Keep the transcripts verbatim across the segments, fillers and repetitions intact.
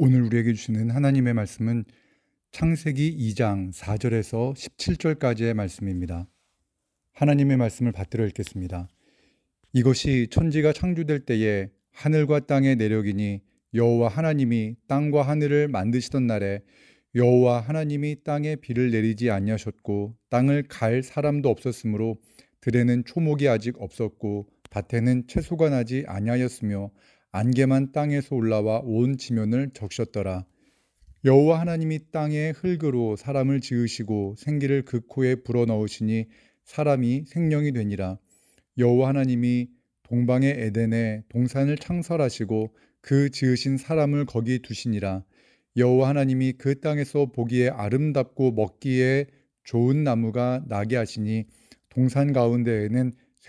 오늘 우리에게 주시는 하나님의 말씀은 창세기 이 장 사 절에서 십칠 절까지의 말씀입니다. 하나님의 말씀을 받들어 읽겠습니다. 이것이 천지가 창조될 때에 하늘과 땅의 내력이니 여호와 하나님이 땅과 하늘을 만드시던 날에 여호와 하나님이 땅에 비를 내리지 아니하셨고 땅을 갈 사람도 없었으므로 들에는 초목이 아직 없었고 밭에는 채소가 나지 아니하였으며 안개만 땅에서 올라와 온 지면을 적셨더라. 여호와 하나님이 땅의 흙으로 사람을 지으시고 생기를 그 코에 불어넣으시니 사람이 생명이 되니라. 여호와 하나님이 동방의 에덴에 동산을 창설하시고 그 지으신 사람을 거기 두시니라. 여호와 하나님이 그 땅에서 보기에 아름답고 먹기에 좋은 나무가 나게 하시니 동산 가운데에는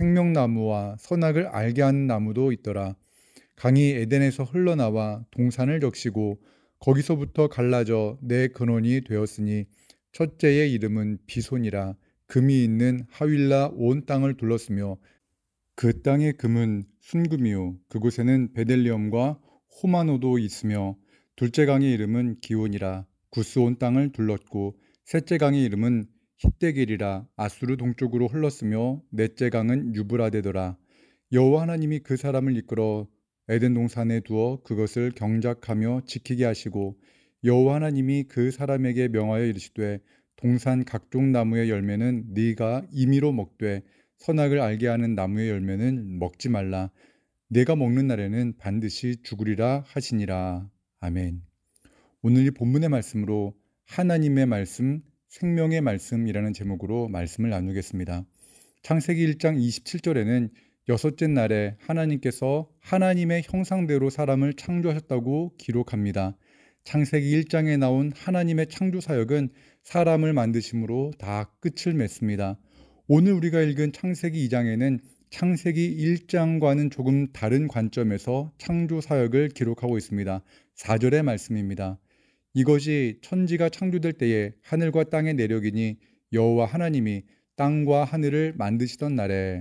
생명나무와 선악을 알게 하는 나무도 있더라. 강이 에덴에서 흘러나와 동산을 적시고 거기서부터 갈라져 네 근원이 되었으니 첫째의 이름은 비손이라. 금이 있는 하윌라 온 땅을 둘렀으며 그 땅의 금은 순금이요 그곳에는 베델리엄과 호마노도 있으며 둘째 강의 이름은 기온이라. 구스 온 땅을 둘렀고 셋째 강의 이름은 히데길이라. 아수르 동쪽으로 흘렀으며 넷째 강은 유브라데더라. 여호와 하나님이 그 사람을 이끌어 에덴 동산에 두어 그것을 경작하며 지키게 하시고 여호와 하나님이 그 사람에게 명하여 이르시되 동산 각종 나무의 열매는 네가 임의로 먹되 선악을 알게 하는 나무의 열매는 먹지 말라. 네가 먹는 날에는 반드시 죽으리라 하시니라. 아멘. 오늘 이 본문의 말씀으로 하나님의 말씀, 생명의 말씀이라는 제목으로 말씀을 나누겠습니다. 창세기 일 장 이십칠 절에는 여섯째 날에 하나님께서 하나님의 형상대로 사람을 창조하셨다고 기록합니다. 창세기 일 장에 나온 하나님의 창조 사역은 사람을 만드심으로 다 끝을 맺습니다. 오늘 우리가 읽은 창세기 이 장에는 창세기 일 장과는 조금 다른 관점에서 창조 사역을 기록하고 있습니다. 사 절의 말씀입니다. 이것이 천지가 창조될 때에 하늘과 땅의 내력이니 여호와 하나님이 땅과 하늘을 만드시던 날에.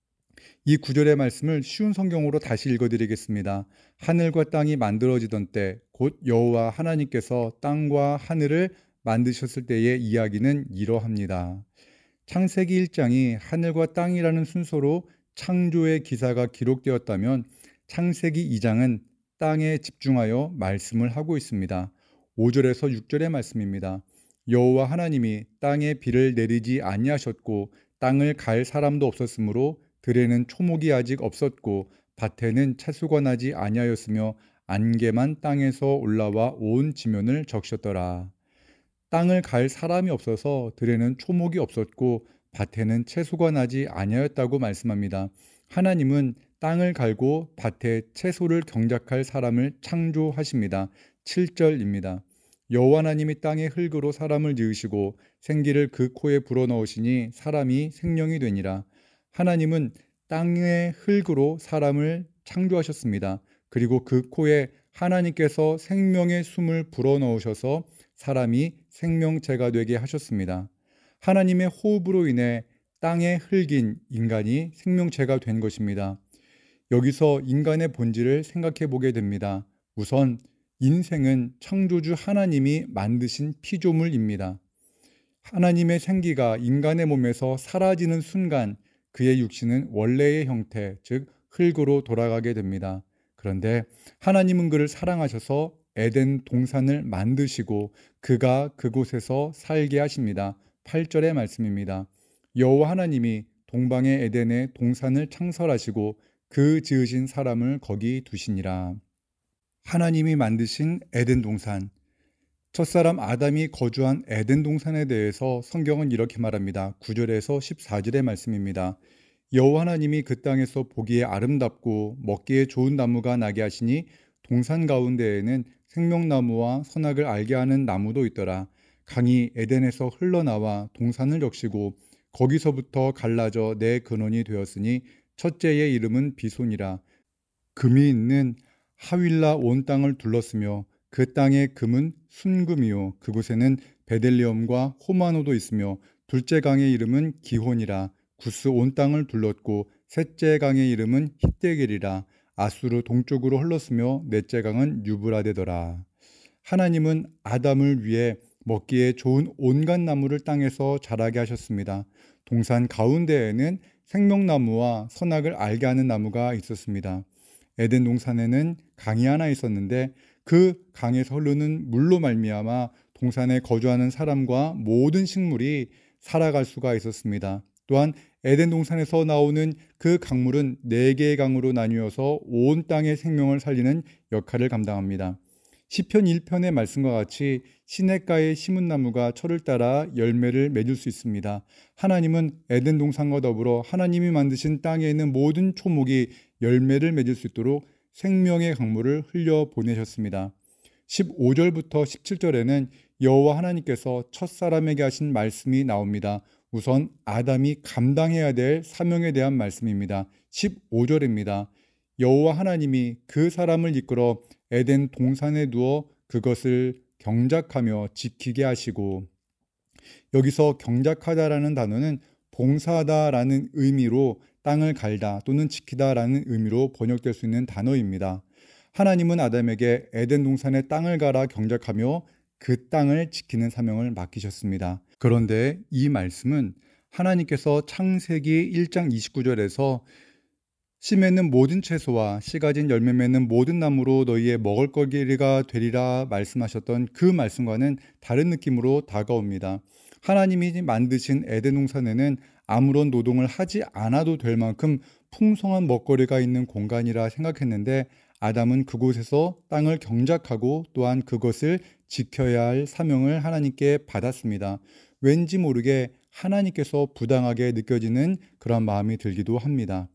이 구절의 말씀을 쉬운 성경으로 다시 읽어드리겠습니다. 하늘과 땅이 만들어지던 때 곧 여호와 하나님께서 땅과 하늘을 만드셨을 때의 이야기는 이러합니다. 창세기 일 장이 하늘과 땅이라는 순서로 창조의 기사가 기록되었다면 창세기 이 장은 땅에 집중하여 말씀을 하고 있습니다. 오 절에서 육 절의 말씀입니다. 여호와 하나님이 땅에 비를 내리지 아니하셨고 땅을 갈 사람도 없었으므로 들에는 초목이 아직 없었고 밭에는 채소가 나지 아니하였으며 안개만 땅에서 올라와 온 지면을 적셨더라. 땅을 갈 사람이 없어서 들에는 초목이 없었고 밭에는 채소가 나지 아니하였다고 말씀합니다. 하나님은 땅을 갈고 밭에 채소를 경작할 사람을 창조하십니다. 칠 절입니다. 여호와 하나님이 땅의 흙으로 사람을 지으시고 생기를 그 코에 불어넣으시니 사람이 생명이 되니라. 하나님은 땅의 흙으로 사람을 창조하셨습니다. 그리고 그 코에 하나님께서 생명의 숨을 불어넣으셔서 사람이 생명체가 되게 하셨습니다. 하나님의 호흡으로 인해 땅의 흙인 인간이 생명체가 된 것입니다. 여기서 인간의 본질을 생각해 보게 됩니다. 우선 인생은 창조주 하나님이 만드신 피조물입니다. 하나님의 생기가 인간의 몸에서 사라지는 순간 그의 육신은 원래의 형태, 즉 흙으로 돌아가게 됩니다. 그런데 하나님은 그를 사랑하셔서 에덴 동산을 만드시고 그가 그곳에서 살게 하십니다. 팔 절의 말씀입니다. 여호와 하나님이 동방의 에덴에 동산을 창설하시고 그 지으신 사람을 거기 두시니라. 하나님이 만드신 에덴 동산. 첫사람 아담이 거주한 에덴 동산에 대해서 성경은 이렇게 말합니다. 구 절에서 십사 절의 말씀입니다. 여호와 하나님이 그 땅에서 보기에 아름답고 먹기에 좋은 나무가 나게 하시니 동산 가운데에는 생명나무와 선악을 알게 하는 나무도 있더라. 강이 에덴에서 흘러나와 동산을 적시고 거기서부터 갈라져 네 근원이 되었으니 첫째의 이름은 비손이라. 금이 있는 하윌라 온 땅을 둘렀으며 그 땅의 금은 순금이요 그곳에는 베델리엄과 호마노도 있으며 둘째 강의 이름은 기혼이라. 구스 온 땅을 둘렀고 셋째 강의 이름은 히데길이라. 아수르 동쪽으로 흘렀으며 넷째 강은 유브라데더라. 하나님은 아담을 위해 먹기에 좋은 온갖 나무를 땅에서 자라게 하셨습니다. 동산 가운데에는 생명나무와 선악을 알게 하는 나무가 있었습니다. 에덴 동산에는 강이 하나 있었는데 그 강에서 흐르는 물로 말미암아 동산에 거주하는 사람과 모든 식물이 살아갈 수가 있었습니다. 또한 에덴 동산에서 나오는 그 강물은 네 개의 강으로 나뉘어서 온 땅의 생명을 살리는 역할을 감당합니다. 시편 일 편의 말씀과 같이 시냇가에 심은 나무가 철을 따라 열매를 맺을 수 있습니다. 하나님은 에덴 동산과 더불어 하나님이 만드신 땅에 있는 모든 초목이 열매를 맺을 수 있도록 생명의 강물을 흘려 보내셨습니다. 십오 절부터 십칠 절에는 여호와 하나님께서 첫사람에게 하신 말씀이 나옵니다. 우선 아담이 감당해야 될 사명에 대한 말씀입니다. 십오 절입니다. 여호와 하나님이 그 사람을 이끌어 에덴 동산에 두어 그것을 경작하며 지키게 하시고, 여기서 경작하다라는 단어는 봉사하다라는 의미로 땅을 갈다 또는 지키다라는 의미로 번역될 수 있는 단어입니다. 하나님은 아담에게 에덴 동산의 땅을 갈아 경작하며 그 땅을 지키는 사명을 맡기셨습니다. 그런데 이 말씀은 하나님께서 창세기 일 장 이십구 절에서 씨 맺는 모든 채소와 씨 가진 열매 맺는 모든 나무로 너희의 먹을거리가 되리라 말씀하셨던 그 말씀과는 다른 느낌으로 다가옵니다. 하나님이 만드신 에덴 동산에는 아무런 노동을 하지 않아도 될 만큼 풍성한 먹거리가 있는 공간이라 생각했는데 아담은 그곳에서 땅을 경작하고 또한 그것을 지켜야 할 사명을 하나님께 받았습니다. 왠지 모르게 하나님께서 부당하게 느껴지는 그런 마음이 들기도 합니다.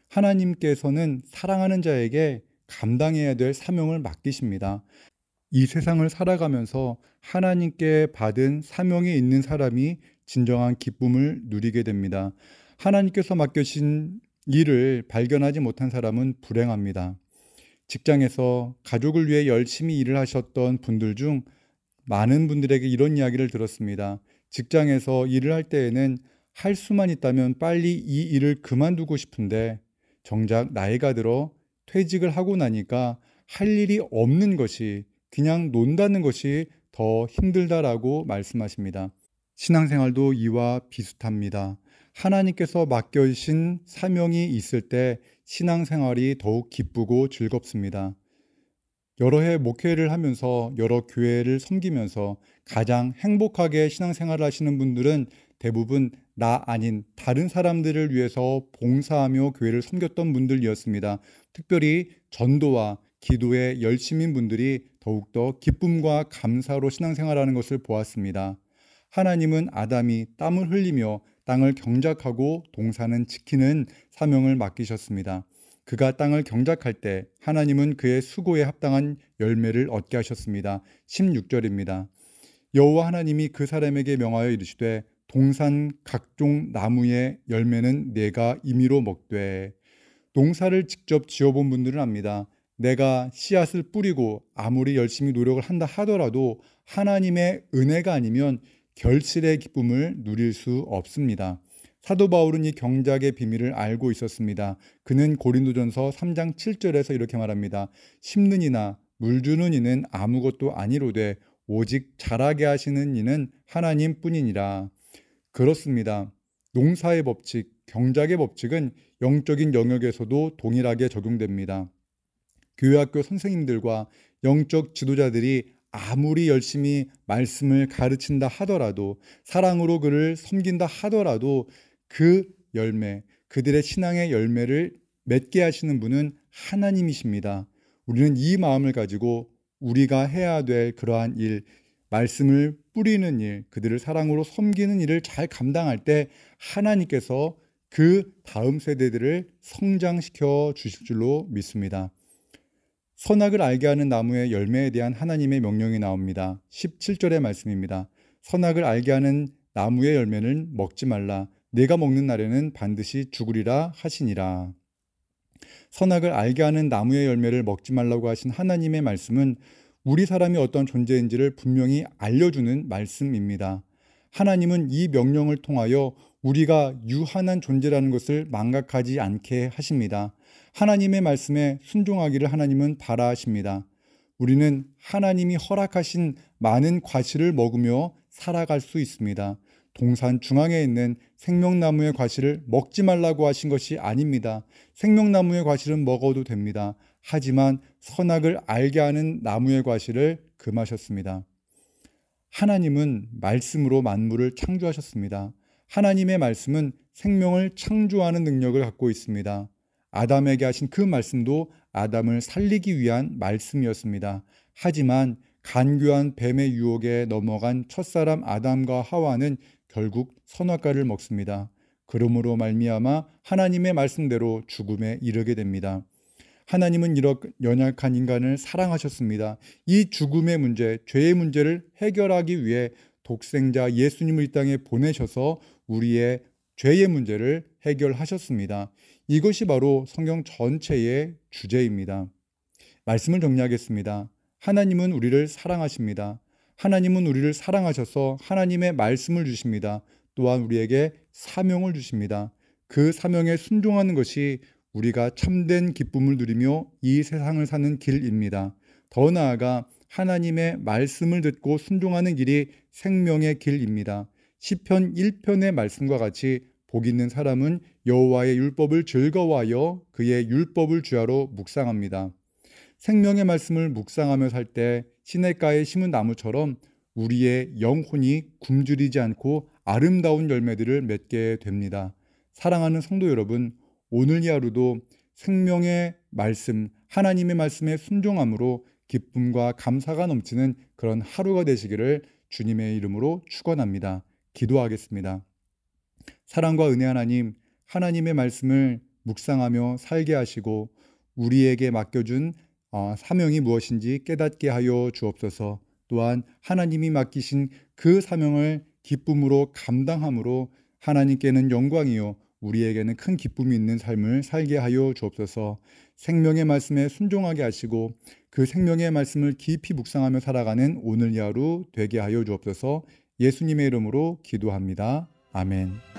하나님께서는 사랑하는 자에게 감당해야 될 사명을 맡기십니다. 이 세상을 살아가면서 하나님께 받은 사명이 있는 사람이 진정한 기쁨을 누리게 됩니다. 하나님께서 맡겨신 일을 발견하지 못한 사람은 불행합니다. 직장에서 가족을 위해 열심히 일을 하셨던 분들 중 많은 분들에게 이런 이야기를 들었습니다. 직장에서 일을 할 때에는 할 수만 있다면 빨리 이 일을 그만두고 싶은데 정작 나이가 들어 퇴직을 하고 나니까 할 일이 없는 것이, 그냥 논다는 것이 더 힘들다라고 말씀하십니다. 신앙생활도 이와 비슷합니다. 하나님께서 맡겨주신 사명이 있을 때 신앙생활이 더욱 기쁘고 즐겁습니다. 여러 해 목회를 하면서 여러 교회를 섬기면서 가장 행복하게 신앙생활을 하시는 분들은 대부분 나 아닌 다른 사람들을 위해서 봉사하며 교회를 섬겼던 분들이었습니다. 특별히 전도와 기도에 열심인 분들이 더욱더 기쁨과 감사로 신앙생활하는 것을 보았습니다. 하나님은 아담이 땀을 흘리며 땅을 경작하고 동산은 지키는 사명을 맡기셨습니다. 그가 땅을 경작할 때 하나님은 그의 수고에 합당한 열매를 얻게 하셨습니다. 십육 절입니다. 여호와 하나님이 그 사람에게 명하여 이르시되 동산 각종 나무의 열매는 내가 임의로 먹되. 농사를 직접 지어본 분들은 압니다. 내가 씨앗을 뿌리고 아무리 열심히 노력을 한다 하더라도 하나님의 은혜가 아니면 결실의 기쁨을 누릴 수 없습니다. 사도 바울은 이 경작의 비밀을 알고 있었습니다. 그는 고린도전서 삼 장 칠 절에서 이렇게 말합니다. 심는 이나 물 주는 이는 아무것도 아니로되 오직 자라게 하시는 이는 하나님뿐이니라. 그렇습니다. 농사의 법칙, 경작의 법칙은 영적인 영역에서도 동일하게 적용됩니다. 교회학교 선생님들과 영적 지도자들이 아무리 열심히 말씀을 가르친다 하더라도, 사랑으로 그를 섬긴다 하더라도 그 열매, 그들의 신앙의 열매를 맺게 하시는 분은 하나님이십니다. 우리는 이 마음을 가지고 우리가 해야 될 그러한 일, 말씀을 뿌리는 일, 그들을 사랑으로 섬기는 일을 잘 감당할 때 하나님께서 그 다음 세대들을 성장시켜 주실 줄로 믿습니다. 선악을 알게 하는 나무의 열매에 대한 하나님의 명령이 나옵니다. 십칠 절의 말씀입니다. 선악을 알게 하는 나무의 열매는 먹지 말라. 내가 먹는 날에는 반드시 죽으리라 하시니라. 선악을 알게 하는 나무의 열매를 먹지 말라고 하신 하나님의 말씀은 우리 사람이 어떤 존재인지를 분명히 알려주는 말씀입니다. 하나님은 이 명령을 통하여 우리가 유한한 존재라는 것을 망각하지 않게 하십니다. 하나님의 말씀에 순종하기를 하나님은 바라십니다. 우리는 하나님이 허락하신 많은 과실을 먹으며 살아갈 수 있습니다. 동산 중앙에 있는 생명나무의 과실을 먹지 말라고 하신 것이 아닙니다. 생명나무의 과실은 먹어도 됩니다. 하지만 선악을 알게 하는 나무의 과실을 금하셨습니다. 하나님은 말씀으로 만물을 창조하셨습니다. 하나님의 말씀은 생명을 창조하는 능력을 갖고 있습니다. 아담에게 하신 그 말씀도 아담을 살리기 위한 말씀이었습니다. 하지만 간교한 뱀의 유혹에 넘어간 첫사람 아담과 하와는 결국 선악과를 먹습니다. 그러므로 말미암아 하나님의 말씀대로 죽음에 이르게 됩니다. 하나님은 이렇게 연약한 인간을 사랑하셨습니다. 이 죽음의 문제, 죄의 문제를 해결하기 위해 독생자 예수님을 이 땅에 보내셔서 우리의 죄의 문제를 해결하셨습니다. 이것이 바로 성경 전체의 주제입니다. 말씀을 정리하겠습니다. 하나님은 우리를 사랑하십니다. 하나님은 우리를 사랑하셔서 하나님의 말씀을 주십니다. 또한 우리에게 사명을 주십니다. 그 사명에 순종하는 것이 우리가 참된 기쁨을 누리며 이 세상을 사는 길입니다. 더 나아가 하나님의 말씀을 듣고 순종하는 길이 생명의 길입니다. 시편 일 편의 말씀과 같이 복 있는 사람은 여호와의 율법을 즐거워하여 그의 율법을 주야로 묵상합니다. 생명의 말씀을 묵상하며 살 때 시냇가에 심은 나무처럼 우리의 영혼이 굶주리지 않고 아름다운 열매들을 맺게 됩니다. 사랑하는 성도 여러분, 오늘 이 하루도 생명의 말씀, 하나님의 말씀에 순종함으로 기쁨과 감사가 넘치는 그런 하루가 되시기를 주님의 이름으로 축원합니다. 기도하겠습니다. 사랑과 은혜 하나님, 하나님의 말씀을 묵상하며 살게 하시고 우리에게 맡겨준 사명이 무엇인지 깨닫게 하여 주옵소서. 또한 하나님이 맡기신 그 사명을 기쁨으로 감당함으로 하나님께는 영광이요 우리에게는 큰 기쁨이 있는 삶을 살게 하여 주옵소서. 생명의 말씀에 순종하게 하시고 그 생명의 말씀을 깊이 묵상하며 살아가는 오늘 이 하루 되게 하여 주옵소서. 예수님의 이름으로 기도합니다. 아멘.